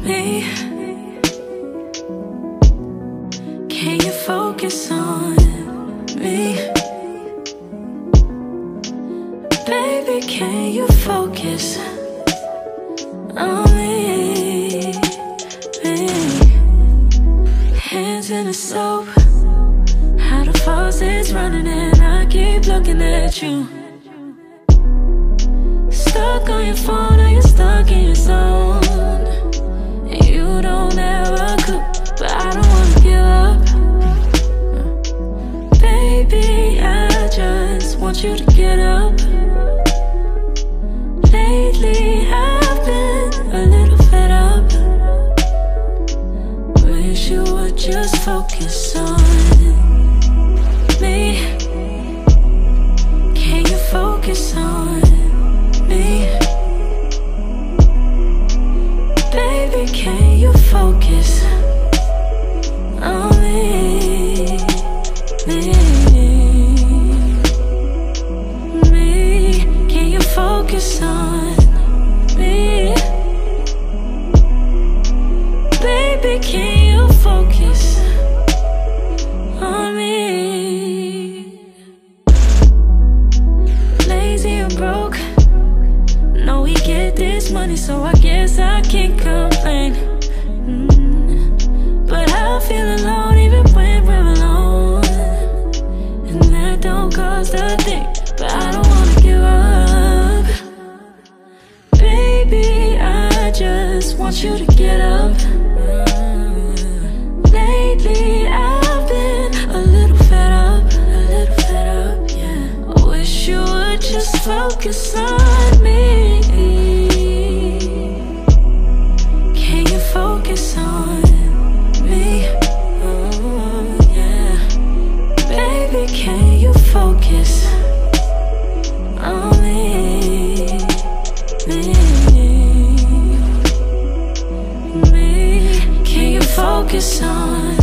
me? Can you focus on me? Baby, can you focus on me? Hands in the soap, how the faucet's running and I keep looking at you. Stuck on your phone or you're stuck in your zone, and you don't ever cook, but I don't wanna give up. Baby, I just want you to get up. Lately I've been a little fed up. Wish you would just focus on me. Can you focus on me? Baby, can you focus on me? Can you focus on me? Baby, can you focus on me? Lazy and broke, know we get this money, so I guess I can't complain. But I feel alone even when we're alone, and that don't cost a thing, but I don't wanna give up. Baby, I just want you to get up. Lately I've been a little fed up, yeah. I wish you would just focus on me. Can you focus on me? Oh, yeah. Baby, can you focus on me? Can you focus on